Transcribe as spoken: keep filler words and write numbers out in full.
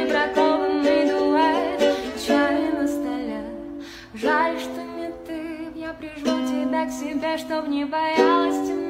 не бракованный дуэт. Чай на столе, жаль, что не ты. Я прижму тебя к себе, чтоб не боялась темноты.